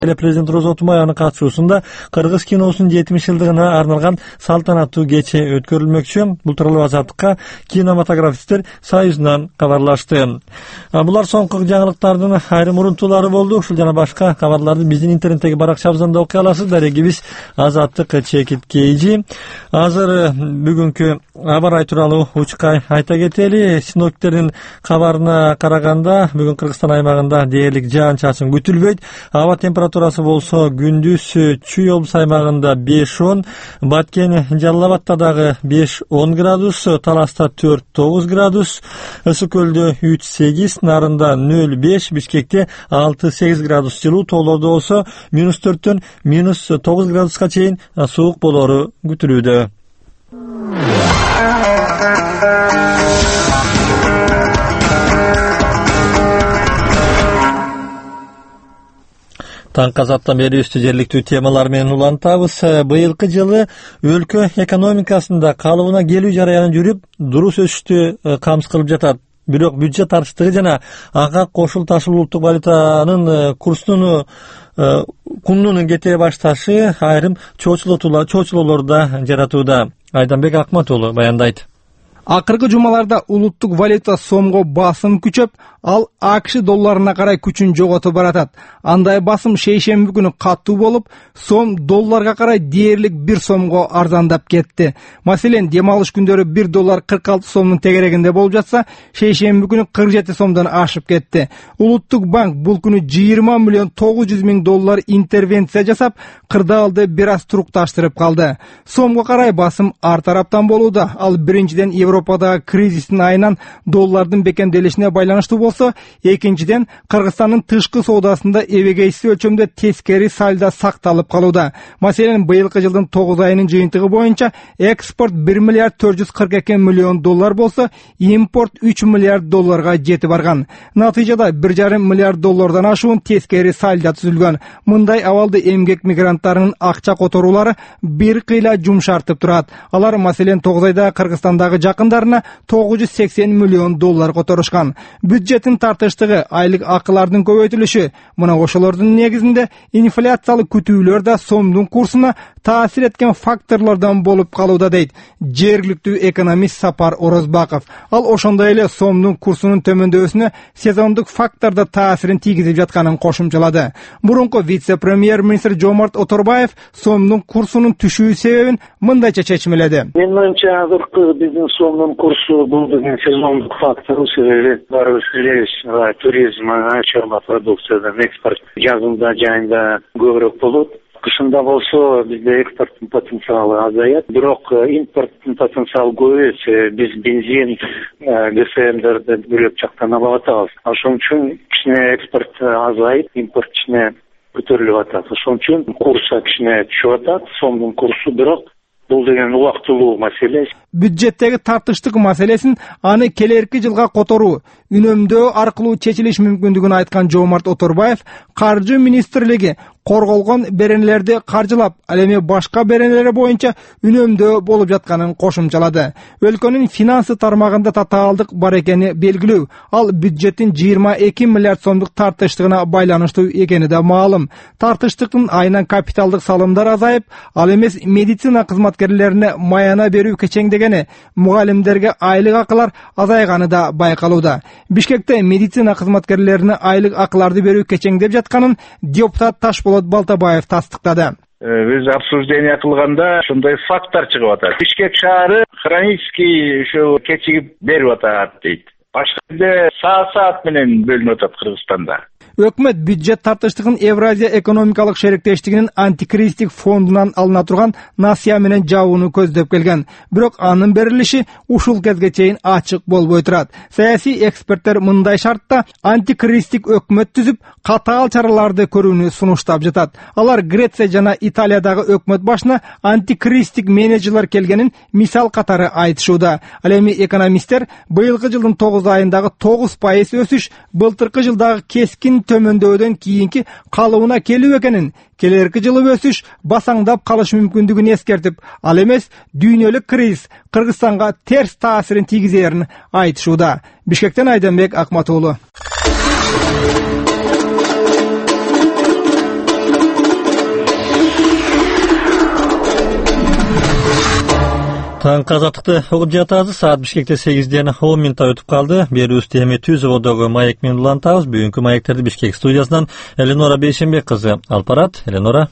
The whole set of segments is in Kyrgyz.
Президент Роза Тумаеванын катышуусунда Кыргыз киносунун 70-жылдыгына арналган салтанаттуу кече өткөрүлмөкчү. Бул тууралуу Азаттыкка кинематографисттер союзунан кабарлашты. Булар соңку жаңылыктардын айрым урунтуулары болду. Ушул жана башка кабарларды биздин интернеттеги баракчабыздан да окуй аласыз. Дарегибиз Азаттык Чекит Кейжи. Азыр бүгүнкү аба ырайы тууралуу учкай айта кетели. Синоптиктердин кабарына караганда бүгүн Кыргызстан аймагында дээрлик жаан-чачын күтүлбөйт. Аба температурасы болсо күндүз Чүй облус аймагында 5-10, Баткен Жалал-Абадта дагы 5-10 градус, Таласта 4-9 градус, Ысык көлдө 3-8, Нарында 0-5, Бишкекте 6-8 градус жылуу, тоолордо болсо -4-төн -9 градуска чейин суук болору күтүлүүдө. Таңкы азаттан бери үстү жерликтүү темалар менен улантабыз. Быйылкы жылы өлкө экономикасында калыбына келүү жараяны жүрүп, дурус өсүштү камсыз кылып жатат. Бирок бюджет тартыштыгы жана ага кошул ташыл улуттук валютанын курсунун кете башташы айрым чоочулоолорду да жаратууда. Айданбек Акматуулу баяндайт. Акыркы жумаларда улуттук валюта сомго басым күчөп, ал АКШ долларына карай күчүн жоготуп баратат. Андай басым шейшемби күнү каттуу болуп, сом долларга карай дээрлик 1 сомго арзандап кетти. Маселен, дем алыш күндөрү 1 доллар 46 сомдун тегерегинде болуп жатса, шейшемби күнү 47 сомдон ашып кетти. Улуттук банк бул күнү 20 миллион 900 миң доллар интервенция жасап, кырдаалды бир аз турукташтырып калды. Сомго карай басым ар тараптан болууда. Ал биринчиден Европадагы кризистин айынан доллардын бекемделишине байланыштуу болсо, экинчиден Кыргызстандын тышкы соодасында эбегейсиз өлчөмдө тескери сальдо сакталып калууда. Маселен, быйылкы жылдын 9 айынын жыйынтыгы боюнча экспорт 1 миллиард 442 миллион доллар болсо, импорт 3 миллиард долларга жетип барган. Натыйжада 1,5 миллиард доллардан ашуун тескери сальдо түзүлгөн. Мындай абалды эмгек мигранттарынын акча которуулары бир кыйла жумшартып турат. Алар маселен 9 айда Кыргызстандагы жакындарына 980 миллион доллар которушкан. Бюджеттин тартыштыгы, айлык акылардын көбөйтүлүшү, мына ошолордун негизинде инфляциялык күтүүлөр да сомдун курсуна таасир эткен факторлордон болуп калууда, дейт жергиликтүү экономист Сапар Орозбаков. Ал ошондой эле сомдун курсунун төмөндөбөсүнө сезондук фактор да таасирин тийгизип жатканын кошумчалады. Мурунку вице-премьер-министр Жомарт Оторбаев сомдун курсунун түшүү себебин мындайча чечмеледи. Менин оюмча, азыркы биздин сомдун курсу бул деген сезондук фактор, себеби баарыбыз билебиз, туризм, ачык продукциядан экспорт жазында жайында көбүрөөк болот. Кышында болсо бизде экспорттун потенциалы азаят, бирок импорттун потенциалы көп. Биз бензин, ГСМдерди бөлөк жактан алып атабыз. Ошон үчүн кичине экспорт азайып, импорт кичине көтөрүлүп атат. Ошон үчүн курсы кичине түшүп атат, сомдун курсу, бирок бул деген убактылуу маселе. Бюджеттеги тартыштык маселесин аны келерки жылга которуу, үнөмдөө аркылуу чечилиш мүмкүндүгүн айткан Жомарт Оторбаев, Каржы министрлиги корголгон беренелерди каржылап, ал эми башка беренелер боюнча үнөмдөө болуп жатканын кошумчалады. Өлкөнүн финансы тармагында татаалдык бар экени белгилүү. Ал бюджеттин 22 миллиард сомдук тартыштыгына байланыштуу экени да маалым. Тартыштыктын айынан капиталдык салымдар азайып, ал эмес медицина кызматкерлерине маяна берүү кечеңдегени, мугалимдерге айлык акылар азайганы да байкалууда. Бишкекте медицина кызматкерлерине айлык акыларды берүү кечеңдеп жатканын депутат Ташболот Балтабаев тастыктады. Биз обсуждение кылганда ушундай фактор чыгып атат. Бишкек шаары хронический ошо кечигип берип атат дейт. Башка жерде саат менен бөлүнүп атат Кыргызстанда. Өкмөт бюджет тартыштыгын Евразия экономикалык шериктештигинин антикризистик фондунан алына турган насыя менен жабууну көздөп келген. Бирок анын берилиши ушул кезге чейин ачык болбой турат. Саясий эксперттер мындай шартта антикризистик өкмөт түзүп, катаал чараларды көрүүнү сунуштап жатат. Алар Греция жана Италиядагы өкмөт башына антикризистик менеджерлер келгенин мисал катары айтышууда. Ал эми экономисттер быйылкы жылдын 9 айындагы 9% өсүш былтыркы жылдагы кескин төмөндөдөн кийинки калыбына келүү экенин, келерки жылы өсүш басаңдап калыш мүмкүндүгүн эскертип, ал эмес дүйнөлүк кризис Кыргызстанга терс таасирин тийгизерин айтышууда. Бишкектен Айданбек Акматуулу. Taң Азаттыкты угуп жатабыз. Саат Бишкекте 8:10 өтүп калды. Берүүбүздү эми Түзөводогу маек менен улантабыз. Бүгүнкү маектерди Бишкек студиясынан Эленора Бейшенбек кызы алып барат. Эленора.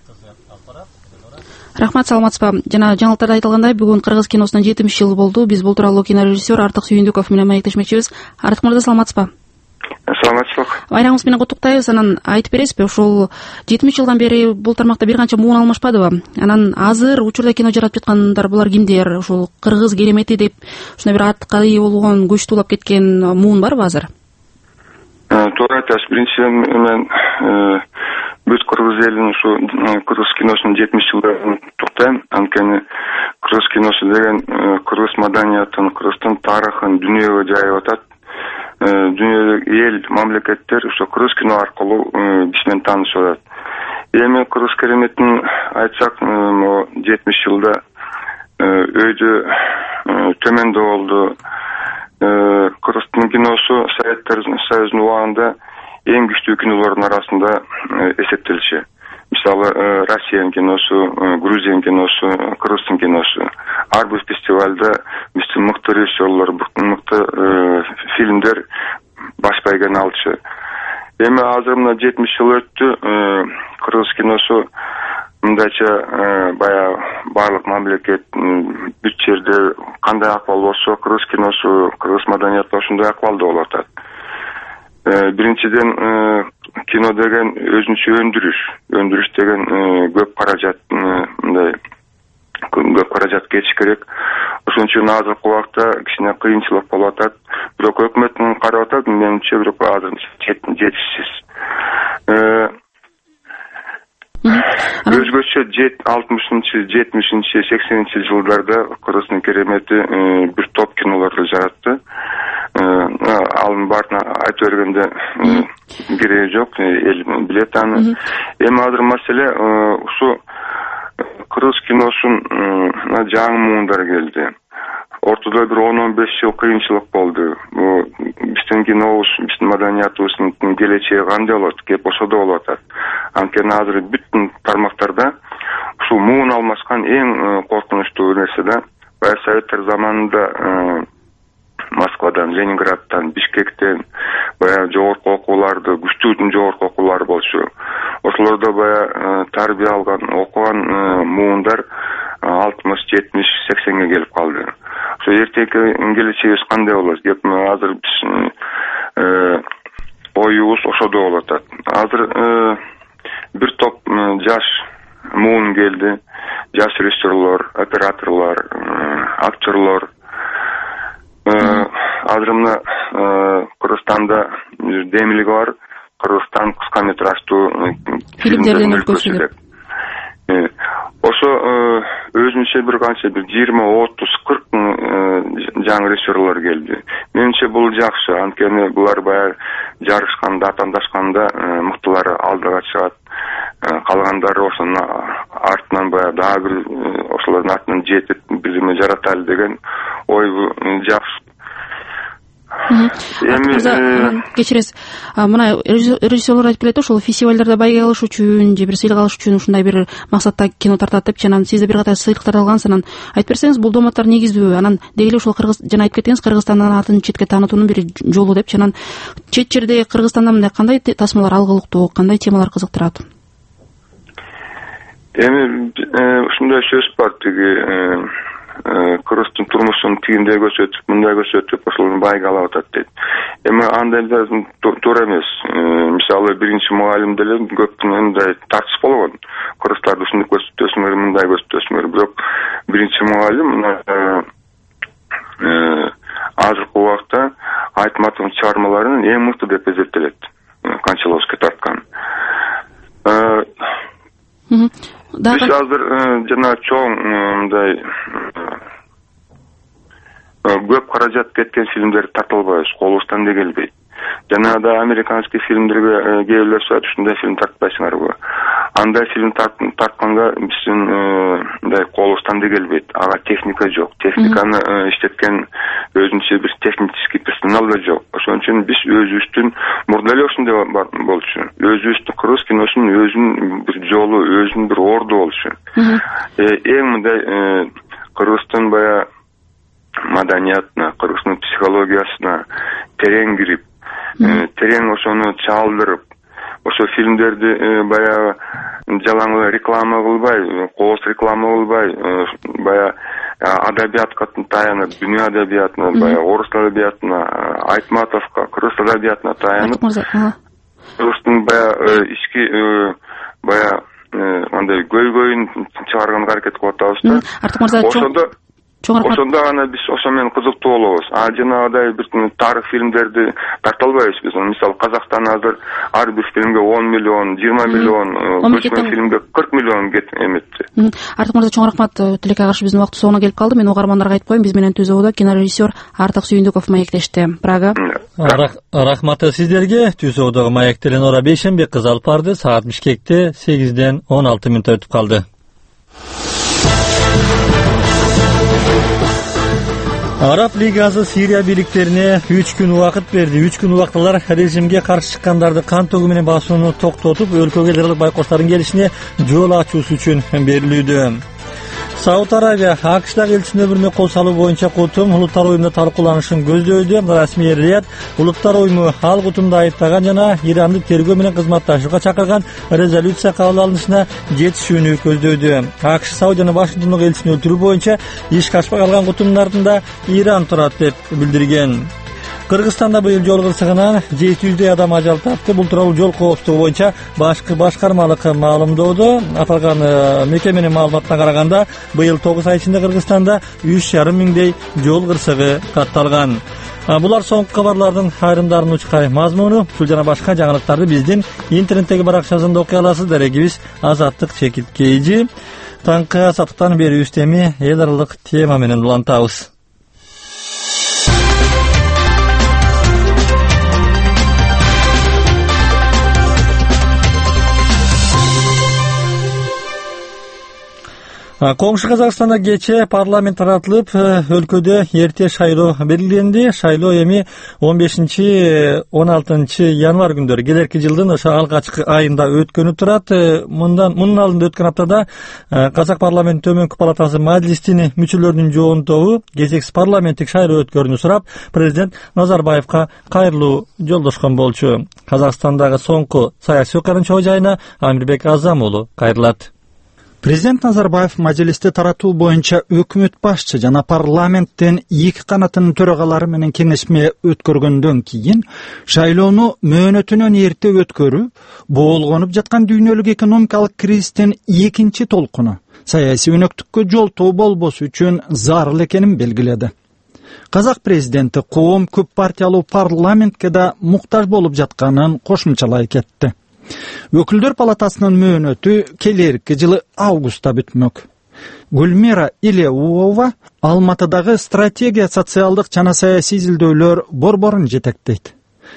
Рахмат, саламатсызбы. Жана жаңылыктарда айтылгандай, бүгүн Кыргыз киносунун 70 жыл болду. Биз бул тууралуу кинорежиссер Артык Сүйүндүков менен маектешмекчибиз. Артык мырза, саламатсызбы? Саламатчылык. Байрамыңыз менен куттуктайбыз. Анан айтып бересизби, ушул 70 жылдан бери бул тармакта бир канча муун алмашпадыбы? Анан азыр учурда кино жаратып жаткандар булар кимдер? Ушул кыргыз керемети деп ушундай бир атка ээ болгон, көчтү улап кеткен муун барбы азыр? Туура айтасыз. Биринчиден мен бүт кыргыз элинин ушу кыргыз киносунун 70 жылдарын туктайм. Анткени кыргыз киносу деген кыргыз маданиятын, кыргыздын тарыхын дүйнөгө жайып атат. Дүйнөдөгү эл, мамлекеттер ошо кыргыз кино аркылуу биз менен таанышып атат. Эми кыргыз кереметин айтсак, 70 жылда өйдө төмөндө болду. Кыргыздын киносу Советтер Союзунун убагында эң күчтүү кинолордун арасында эсептелчү. Мисалы, Россиянын киносу, Грузиянын киносу, Кыргыздын киносу. Ар бир фестивалда биздин мыкты режиссерлор, мыкты фильмдер баш байгени алчу. Эми азыр мына 70 жыл өттү, кыргыз киносу мындайча баягы баардык мамлекет бүт жерде кандай акыбал болсо, кыргыз киносу, кыргыз маданияты ошондой акыбалда болуп атат. Биринчиден кино деген өзүнчө өндүрүш деген көп каражат, мындай көп каражат кетиш керек. Ошон үчүн азыркы убакта кичине кыйынчылык болуп атат. Бирок өкмөттүн карап атат, менимче бирок азыр жетишсиз. Өзгөчө 60-70-80 жылдарда Кыргыздын керемети бир топ кинолорду жаратты. Алын баарына айтып бергенде кереги жок, эл билет аны. Эми азыр маселе ушу кыргыз киносунун жаңы муундар келди. Ортодо бир 10-15 жыл кыйынчылык болду. Биздин кинобуз, биздин маданиятыбыздын келечеги кандай болот, кеп ошодо болуп атат. Анткени азыр бүткүн тармактарда ушул муун алмашкан эң коркунучтуу нерсе да. Баягы Советтер заманында Москвадан, Ленинградтан, Бишкектен баягы жогорку окууларды, күчтүү жогорку окуулар болчу. Ошолордо баягы тарбия алган, окуган муундар 60-70-80ге келип калды. Ошо эртеги келечегибиз кандай болот деп азыр биз оюбуз ошодо болуп атат. Азыр бир топ жаш муун келди. Жаш режиссерлор, операторлор, актерлор. Азыр мына Кыргызстанда демилиги бар. Кыргызстан кыска метраждуу фильмдердин өлкөсү деп. Ошо өзүнчө бир канча бир 20-30-40 жаңы режиссерлор келди. Менимче бул жакшы, анткени булар баягы жарышканда, атаандашканда мыктылары алдыга чыгат. Калгандары ошонун артынан баягы дагы бир ошолордун артынан жетип билими жараталы деген ой жакшы. Кечиресиз, мына режиссерлор айтып келет, ошол фестивалдарда байга алыш үчүн же бир сыйлык алыш үчүн ушундай бир максатта кино тартат деп, анан сиз да бир катар сыйлыктарды алгансыз. Анан айтып берсеңиз, бул дооматтар негиздүү? Анан деги эле ушул Кыргыз, жана айтып кеттиңиз, Кыргызстандын атын четке таанытуунун бир жолу деп. Анан чет жерде Кыргызстанда мындай кандай тасмалар алгылыктуу, кандай темалар кызыктырат? Эми ушундай сөз бар, тиги кыргыздын турмушун тигиндей көрсөтүп, мындай көрсөтүп, ошолорду байга алып атат дейт. Эми андай туура эмес. Мисалы, биринчи мугалим деле көп мындай тартыш болгон. Кыргыздарды ушундай көрсөтөсүңөр, мындай көрсөтөсүңөр. Бирок биринчи мугалим азыркы убакта Айтматовдун чыгармаларынын эң мыкты деп эсептелет. Кончаловский тарткан. Биз азыр жана чоң мындай көп каражат кеткен фильмдерди тарта албайбыз, колубуздан да келбейт. Жанагыда американский фильмдерге кээ бирлер сурайт, ушундай фильм тартпайсыңарбы? Андай фильм тартканга биздин мындай колубуздан да келбейт. Ага техника жок. Техниканы иштеткен өзүнчө бир технический персонал да жок. Ошон үчүн биз өзүбүздүн мурда эле ошондой болчу. Өзүбүздүн кыргыз киносунун өзүнүн бир жолу, өзүнүн бир орду болчу. Эң мындай Кыргыздын баягы маданиятына, кыргыздын психологиясына терең кирип, терең ошону чалдырып, ошо фильмдерди баягы жалаң реклама кылбай, кооз реклама кылбай, баягы адабиятка таянып, дүнүйө адабиятына, баягы орус адабиятына, Айтматовго, кыргыз адабиятына таянып, кыргыздын баягы ички баягы андай көйгөйүн чыгарганга аракет кылып атабыз да. Ошондо гана биз ошо менен кызыктуу болобуз. Жанагыдай бир тарых фильмдерди тарта албайбыз биз. Мисалы Казакстан азыр ар бир фильмге 10 миллион, 20 миллион, көчмөн фильмге 40 миллион эметти. Артык мырза, чоң рахмат. Тилекке каршы биздин убакыт соңуна келип калды. Мен угармандарга айтып коеюн, биз менен түзүүдө кинорежиссер Артык Сүйүндүков маектешти. Прага. Рахмат сиздерге. Түзүүдөгү маек Теленора Бейшенбек кызы алып барды. Саат Бишкекте 8-ден 16 мүнөт өтүп калды. Араб Лигасы Сирия бийликтерине 3 күн убакыт берди. 3 күн убактылар режимге каршы чыккандарды кан төгүү менен басууну токтотуп, өлкөгө элдик байкоштардын келишине жол ачуусу үчүн берилүүдө. Сауд Арабия АКШдагы элчинин өмүрүнө кол салуу боюнча кутум улуттар уюмунда талкууланышын көздөөдө. Расмий Рият улуттар уюму ал кутумду айыптаган жана Иранды тергөө менен кызматташууга чакырган резолюция кабыл алынышына жетишүүнү көздөөдө. АКШ Саудияны Вашингтондогу элчини өлтүрүү боюнча ишке ашпай калган кутумдун артында Иран турат деп билдирген. Кыргызстанда быйыл жол кырсыгынан 700 адам ажал тапты. Бул тууралуу жол коопсуздугу боюнча башкармалык маалымдоодо. Аталган мекеменин маалыматына караганда, быйыл 9 ай ичинде Кыргызстанда 3,5 миңдей жол кырсыгы катталган. Булар соңку кабарлардын айрымдарынын учкай мазмуну. Бул жана башка жаңылыктарды биздин интернеттеги баракчасында окуй аласыз. Дарегибиз Азаттык Чекит KG. Таңкы саттыктан бери үстеми эл аралык тема менен улантабыз. Коңшу Казакстанда кече парламент таратылып, өлкөдө эрте шайлоо белгиленди. Шайлоо эми 15-16 январь күндөрү келерки жылдын ошо алгачкы айында өткөнү турат. Мунун алдында өткөн аптада Казак парламент төмөнкү палатасы мажилистин мүчөлөрүнүн жоонтобу кезексиз парламенттик шайлоо өткөрүүнү сурап, президент Назарбаевка кайрылуу жолдошкон болчу. Казакстандагы соңку саясий окуянын чоо жайына Амирбек Азам уулу кайрылат. Президент Назарбаев мажилисти таратуу боюнча өкмөт башчы жана парламенттин эки канатынын төрагалары менен кеңешме өткөргөндөн кийин шайлоону мөөнөтүнөн эрте өткөрүү болгонуп жаткан дүйнөлүк экономикалык кризистин экинчи толкуну саясий өнөктүккө жолтоо болбосу үчүн зарыл экенин белгиледи. Казак президенти коом көп партиялуу парламентке да муктаж болуп жатканын кошумчалай кетти. Өкүлдөр палатасынын мөөнөтү келерки жылы августта бүтмөк. Гүлмира Илеуова Алматыдагы стратегия социалдык жана саясий изилдөөлөр борборун жетектейт.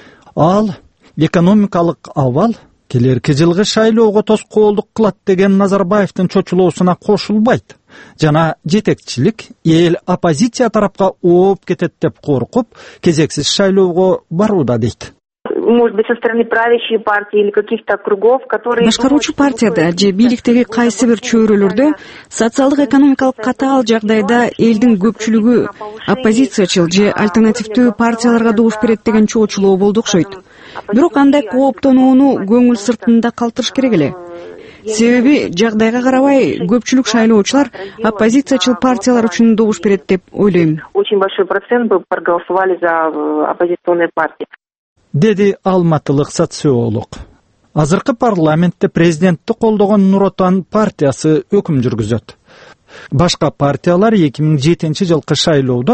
Ал экономикалык абал келерки жылгы шайлоого тоскоолдук кылат деген Назарбаевдин чочулоосуна кошулбайт жана жетекчилик эл оппозиция тарапка ооп кетет деп коркуп, кезексиз шайлоого барууда дейт. Может быть, со стороны правящей партии или каких-то кругов, которые... Башкаруучу партияда же бийликтеги кайсы бир чөйрөлөрдө социалдык экономикалык катаал жагдайда элдин көпчүлүгү оппозициячыл же альтернативдүү партияларга добуш берет деген чоочулоо болду окшойт. Бирок андай кооптонууну көңүл сыртында калтырыш керек эле. Себеби жагдайга карабай көпчүлүк шайлоочулар оппозициячыл партиялар үчүн добуш берет деп ойлойм. Очень большой процент бы проголосовали за оппозиционные партии. Деди алматылык социолог. Азыркы парламентте президентти колдогон Нур Отан партиясы өкүм жүргүзөт. Башка партиялар 2007 жылкы шайлоодо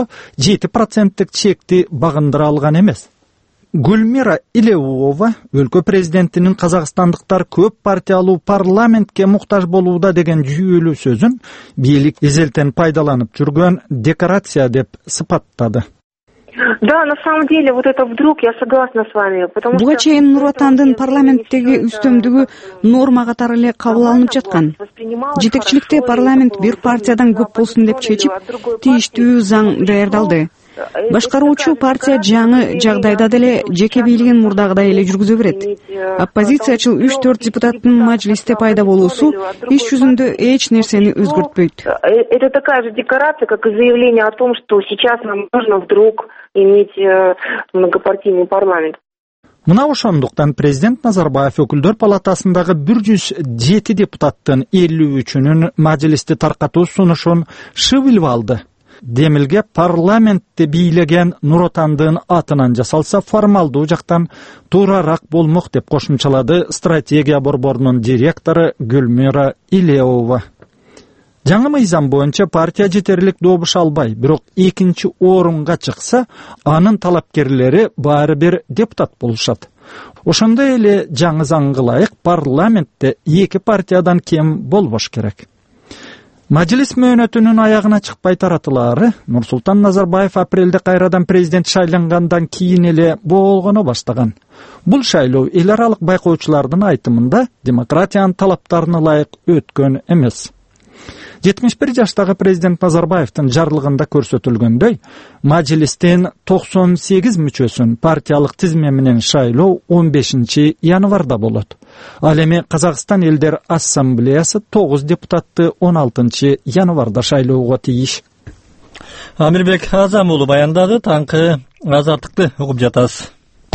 7%тик чекти багындыра алган эмес. Гүлмира Илеуова өлкө президентинин казакстандыктар көп партиялуу парламентке муктаж болууда деген жүйөлүү сөзүн бийлик изелтен пайдаланып жүргөн декорация деп сыпаттады. Да, на самом деле, вот это вдруг, я согласна с вами. Буга чейин Нур Отандын парламенттеги үстөмдүгү норма катары эле кабыл алынып жаткан. Жетекчиликте парламент бир партиядан көп болсун деп чечип, тийиштүү заң даярдалды. Башкаруучу партия жаңы жагдайда деле жеке бийлигин мурдагыдай эле жүргүзө берет. Оппозициячыл 3-4 депутаттын мажлисте пайда болуусу иш жүзүндө эч нерсени өзгөртпөйт. Это такая же декорация, как и заявление о том, что сейчас нам нужно вдруг иметь многопартийный парламент. Мына ошондуктан президент Назарбаев өкүлдөр палатасындагы 107 депутаттын 53-үнүн мажлисти таркатуу сунушун шыбылып алды. Демилге парламентте бийлеген Нур Отандын атынан жасалса формалдуу жактан туурааак болмок деп кошумчалады стратегия борборунун директору Гүлмира Илеова. Жаңы мыйзам боюнча партия жетерлик добуш албай, бирок экинчи орунга чыкса, анын талапкерлери баары бир депутат болушат. Ошондой эле жаңы заңга ылайык парламентте 2 партиядан кем болбош керек. Мажлис мөөнөтүнүн аягына чыкпай таратылары Нурсултан Назарбаев апрелде кайрадан президент шайлангандан кийин эле болгоно баштаган. Бул шайлоо эл аралык байкоочулардын айтымында демократиянын талаптарына ылайык өткөн эмес. 71 жаштагы президент Назарбаевдин жарлыгында көрсөтүлгөндөй, мажлистин 98 мүчөсүн партиялык тизме менен шайлоо 15 январда болот. Ал эми Казакстан элдер ассамблеясы 9 депутатты 16 январда шайлоого тийиш. Амирбек Азам уулу баяндады, таңкы азаттыкты угуп жатасыз.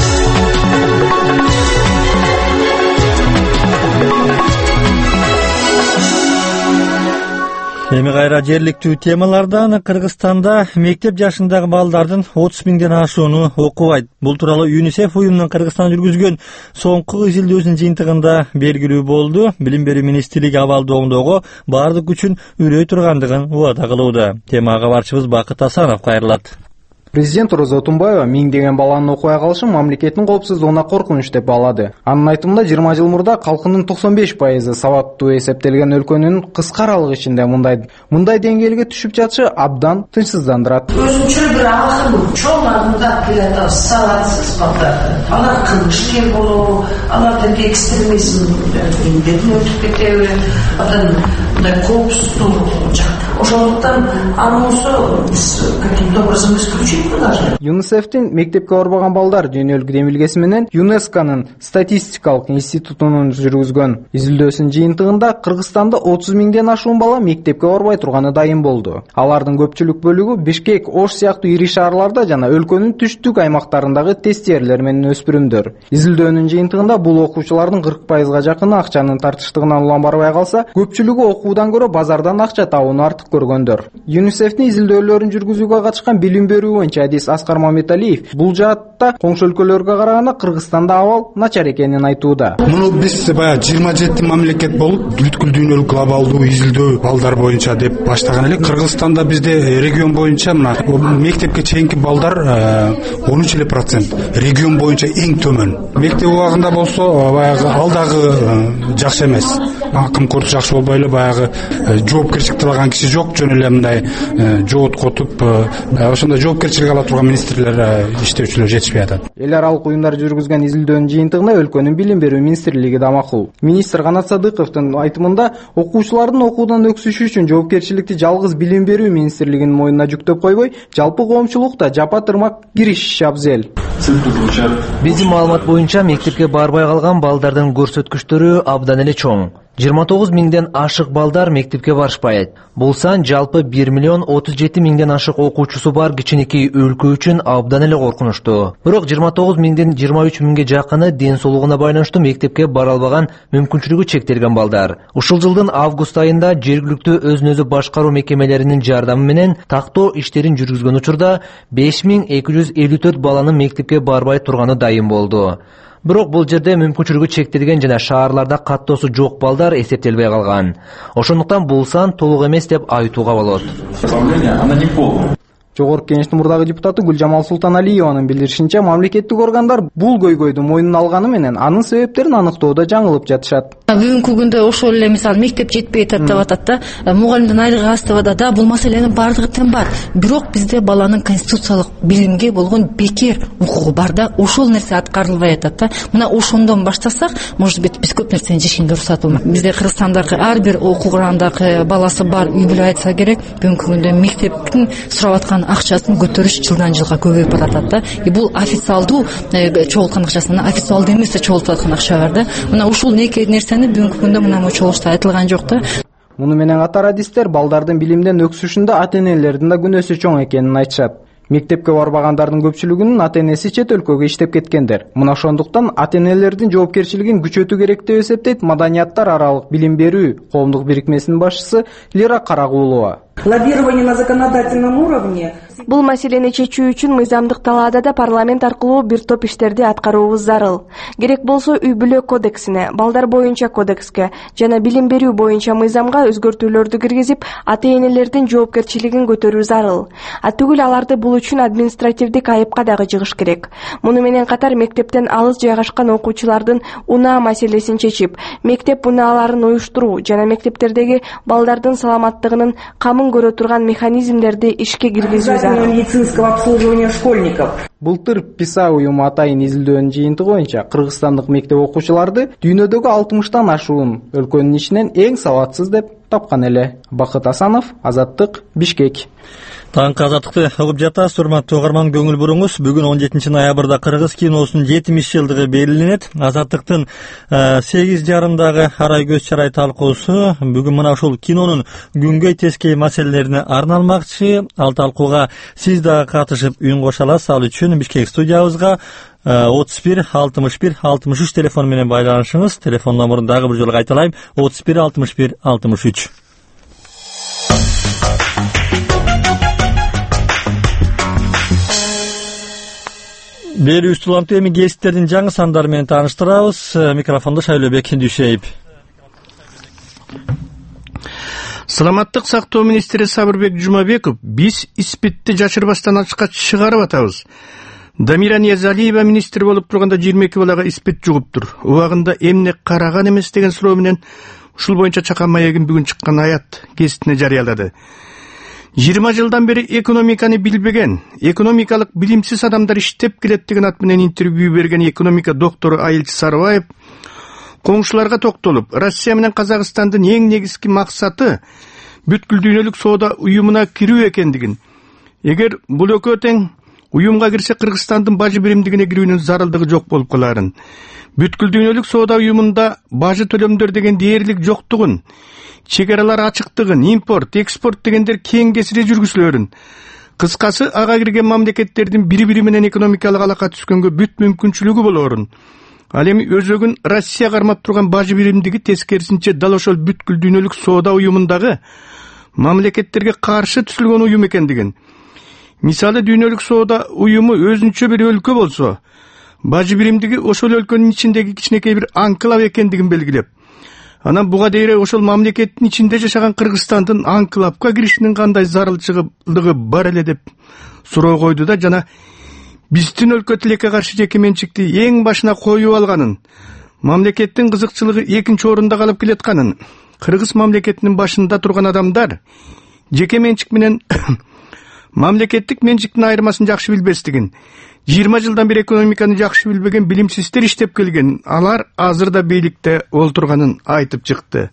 Эми кайра жерликтүү темалардан Кыргызстанда мектеп жашындагы балдардын 30 миңден ашууну окубайт. Бул тууралуу ЮНИСЕФ уюмунун Кыргызстанда жүргүзгөн соңку изилдөөсүнүн жыйынтыгында белгилүү болду. Билим берүү министрлиги абалды оңдоого баардык күчүн үрөй тургандыгын убада кылууда. Темага кабарчыбыз Бакыт Асанов кайрылат. Президент Роза Отунбаева миңдеген баланын окуй калышын мамлекеттин коопсуздугуна коркунуч деп баалады. Анын айтымында 20 жыл мурда калкынын 95% сабаттуу эсептелген өлкөнүн кыска аралык ичинде мындай деңгээлге түшүп жатышы абдан тынчсыздандырат. Өзүнчө бир акыл чоң адымдар келет, сабатсыз балдар. Алар кылмышкер болуу, алардын экстремизм индетин өтүп кетеби, анан мындай коопсуздук жак. Ошондуктан анысы биз каким-то образом исключить должны. ЮНИСЕФтин мектепке барбаган балдар дүйнөлүк демилгеси менен ЮНЕСКОнун статистикалык институтунун жүргүзгөн изилдөөсүнүн жыйынтыгында Кыргызстанда 30 миңден ашуун бала мектепке барбай турганы дайым болду. Алардын көпчүлүк бөлүгү Бишкек, Ош сыяктуу ири шаарларда жана өлкөнүн түштүк аймактарындагы тестиерлер менен өспүрүмдөр. Изилдөөнүн жыйынтыгында бул окуучулардын 40%га жакыны акчанын тартыштыгынан улам барбай калса, көпчүлүгү окуудан көрө базардан акча табууну артык көргөндөр. ЮНИСЕФтин изилдөөлөрүн жүргүзүүгө катышкан билим берүү боюнча адис Аскар Мамедалиев бул жаатта коңшу өлкөлөргө караганда Кыргызстанда абал начар экенин айтууда. Муну биз баягы 27 мамлекет болуп бүткүл дүйнөлүк глобалдуу изилдөө балдар боюнча деп баштаган элек. Кыргызстанда бизде регион боюнча мына мектепке чейинки балдар 13%. Регион боюнча эң төмөн. Мектеп убагында болсо баягы алдагы жакшы эмес. Камкордук жакшы болбой эле баягы жоопкерчиликти алган киши жок, жөн эле мындай жоот котуп ошондой жоопкерчилик ала турган министрлер, иштөөчүлөр жетишпей атат. Эл аралык уюмдар жүргүзгөн изилдөөнүн жыйынтыгына өлкөнүн билим берүү министрлиги да макул. Министр Канат Садыковдун айтымында окуучулардын окуудан өксүшү үчүн жоопкерчиликти жалгыз билим берүү министрлигинин мойнуна жүктөп койбой, жалпы коомчулукта жапа-тырмак киришиши абзел. Биздин маалымат боюнча мектепке барбай калган балдардын көрсөткүчтөрү абдан эле чоң. 29 миңден ашык балдар мектепке барышпайт. Бул сан жалпы 1 миллион 37 миңден ашык окуучусу бар кичинекей өлкө үчүн абдан эле коркунучтуу. Бирок 29 миңден 23 миңге жакыны ден соолугуна байланыштуу мектепке бара албаган, мүмкүнчүлүгү чектелген балдар. Ушул жылдын август айында жергиликтүү өзүн өзү башкаруу мекемелеринин жардамы менен тактоо иштерин жүргүзгөн учурда 5254 баланын мектепке барбай турганы дайым болду. Бирок бул жерде мүмкүнчүлүгү чектелген жана шаарларда каттоосу жок балдар эсептелбей калган. Ошондуктан бул сан толук эмес деп айтууга болот. Жогорку Кеңештин мурдагы депутаты Гүлжамал Султаналиеванын билдиришинче, мамлекеттик органдар бул көйгөйдү мойнуна алганы менен анын себептерин аныктоодо жаңылып жатышат. Бүгүнкү күндө ошол эле мисалы мектеп жетпей атат деп атат да, мугалимдин айлыгы аз деп атат да, бул маселенин баардыгы тең бар. Бирок бизде баланын конституциялык билимге болгон бекер укугу бар да, ошол нерсе аткарылбай атат да. Мына ошондон баштасак, может быть, биз көп нерсени жешкенге уруксат болмок. Бизде Кыргызстандагы ар бир окуу кургандагы баласы бар үй бүлө айтса керек, бүгүнкү күндө мектептин сурап аткан алган акчасын көтөрүш жылдан жылга көбөйүп баратат да. Бул официалдуу чогулткан акчасы, официалдуу эмес чогултуп аткан акча бар да. Мына ушул нерсени бүгүнкү күндө мына чогулушта айтылган жок да. Муну менен катар адистер балдардын билимден өксүшүндө ата-энелердин да күнөөсү чоң экенин айтышат. Мектепке барбагандардын көпчүлүгүнүн ата-энеси чет өлкөгө иштеп кеткендер. Мына ошондуктан ата-энелердин жоопкерчилигин күчөтүү керек деп эсептейт Маданияттар аралык билим берүү коомдук бирикмесинин башчысы Лира Карагуулова. Лоббирование на законодательном уровне. Бул маселени чечүү үчүн мыйзамдык талаада да парламент аркылуу бир топ иштерди аткаруубуз зарыл. Керек болсо үй-бүлө кодексине, балдар боюнча кодекске жана билим берүү боюнча мыйзамга өзгөртүүлөрдү киргизип, ата-энелердин жоопкерчилигин көтөрүү зарыл. Түгүл аларды бул үчүн административдик айыпка дагы жыгыш керек. Муну менен катар мектептен алыс жайгашкан окуучулардын унаа маселесин чечип, мектеп унааларын уюштуруу жана мектептердеги балдардын саламаттыгынын камын көрө турган механизмдерди ишке киргизүү зарыл. Медицинского обслуживания школьников. Былтыр ПИСА уюму атайын изилдөөнүн жыйынтыгы боюнча кыргызстандык мектеп окуучуларды дүйнөдөгү 60тан ашуун өлкөнүн ичинен эң сабатсыз деп тапкан эле. Бакыт Асанов, Азаттык, Бишкек. Таңкы азаттыкты угуп жатасыз, урматтуу угарман, көңүл буруңуз. Бүгүн 17 ноябрда кыргыз киносунун 70 жылдыгы белгиленет. Азаттыктын 8 жарымдагы арай көз чарай талкуусу бүгүн мына ушул кинонун күнгөй тескей маселелерине арналмакчы. Ал талкууга сиз дагы катышып үн кошо аласыз. Ал үчүн Бишкек студиябызга 31 61 63 телефон менен байланышыңыз. Телефон номерун дагы бир жолу кайталайм: 31 61 63. Берүүбүз улантуу, эми гезиттердин жаңы сандары менен тааныштырабыз. Микрофондо Шайлообек Дүйшеев. Саламаттык сактоо министри Сабырбек Жумабеков биз испитти жашырбастан ачыкка чыгарып атабыз. Дамира Ниязалиева министр болуп турганда 22 балага испит жугуптур. Убагында эмне караган эмес деген суроо менен ушул боюнча Чакан маегин бүгүн чыккан аят гезитине жарыялады. 20 жылдан бери экономиканы билбеген, экономикалык билимсиз адамдар иштеп келет деген ат менен интервью берген экономика доктору Айылчы Сарыбаев коңшуларга токтолуп, Россия менен Казакстандын эң негизги максаты бүткүл дүйнөлүк соода уюмуна кирүү экендигин, эгер бул экөө тең уюмга кирсе Кыргызстандын бажы биримдигине кирүүнүн зарылдыгы жок болуп каларын, бүткүл дүйнөлүк соода уюмунда бажы төлөмдөр деген дээрлик жоктугун, чегаралар ачыктыгын, импорт, экспорт дегендер кең кесире жүргүзүлөрүн, кыскасы ага кирген мамлекеттердин бири-бири менен экономикалык алака түзгөнгө бүт мүмкүнчүлүгү болоорун. Ал эми өзөгүн Россия кармап турган бажы биримдиги тескерисинче дал ошол бүткүл дүйнөлүк соода уюмундагы мамлекеттерге каршы түзүлгөн уюм экендигин. Мисалы дүйнөлүк соода уюму өзүнчө бир өлкө болсо, бажы биримдиги ошол өлкөнүн ичиндеги кичинекей бир анклав экендигин белгилеп, анан буга дейре ошол мамлекеттин ичинде жашаган Кыргызстандын анклавга киришинин кандай зарылчылыгы бар эле деп суроо койду да, жана биздин өлкө тилекке каршы жеке менчикти эң башына коюп алганын, мамлекеттин кызыкчылыгы экинчи орунда калып келатканын, кыргыз мамлекетинин башында турган адамдар жеке менчик менен мамлекеттик менчиктин айырмасын жакшы билбестигин, 20 жылдан бери экономиканы жакшы билбеген билимсиздер иштеп келген, алар азырда бийликте олтурганын айтып чыкты.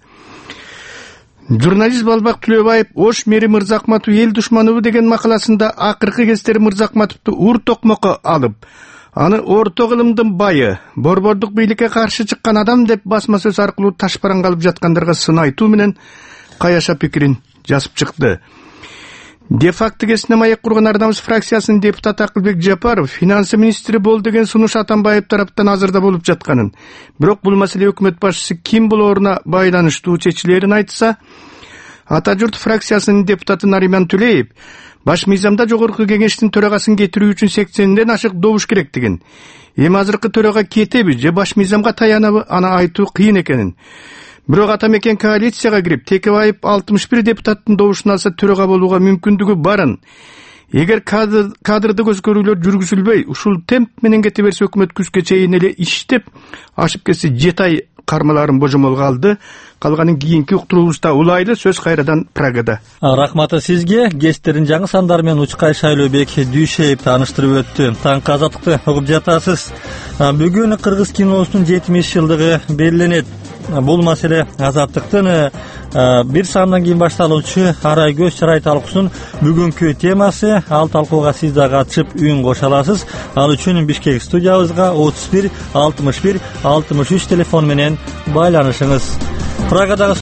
Журналист Балбак Түлөбаев Ош мэри Мырзахматов эл душманыбы деген макаласында акыркы кездери Мырзахматовду ур токмокко алып, аны орто кылымдын байы, борбордук бийликке каршы чыккан адам деп басма сөз аркылуу ташпаран калып жаткандарга сын айтуу менен каяша пикирин жазып чыкты. Де-факто кесине маек курган Ардамыз фракциясынын депутаты Акылбек Жапаров финансы министри бол деген сунуш Атамбаев тараптан азырда болуп жатканын, бирок бул маселе өкмөт башчысы ким болооруна байланыштуу чечилерин айтса, Ата журт фракциясынын депутаты Нариман Түлеев баш мыйзамда жогорку кеңештин төрагасын кетирүү үчүн 80ден ашык добуш керектигин, эми азыркы төрага кетеби же баш мыйзамга таянабы аны айтуу кыйын экенин, бирок атамекен коалицияга кирип Текебаев 61 депутаттын добушун алса төрага болууга мүмкүндүгү барын, эгер кадрдык өзгөрүүлөр жүргүзүлбөй ушул темп менен кете берсе өкмөт күзгө чейин эле иштеп ашып кетсе 7 ай кармаларын божомолго алды. Калганын кийинки уктуруубузда улайлы сөз кайрадан Прагада. Рахматы сизге. Гезиттердин жаңы сандары менен Учкай Шайлообек Дүйшеев тааныштырып өттү. Таңкы азаттыкты угуп жатасыз. Бүгүн кыргыз киносунун 70 жылдыгы белгиленет. бул маселе Азаттыктын бир саамдан кийин башталуучу арай көз чырай талкуусунун бүгүнкү темасы. Ал талкууга сиз да катышып үн кошо аласыз. Ал үчүн Бишкек студиябызга 31 61 63 телефон менен байланышыңыз. Прагадагы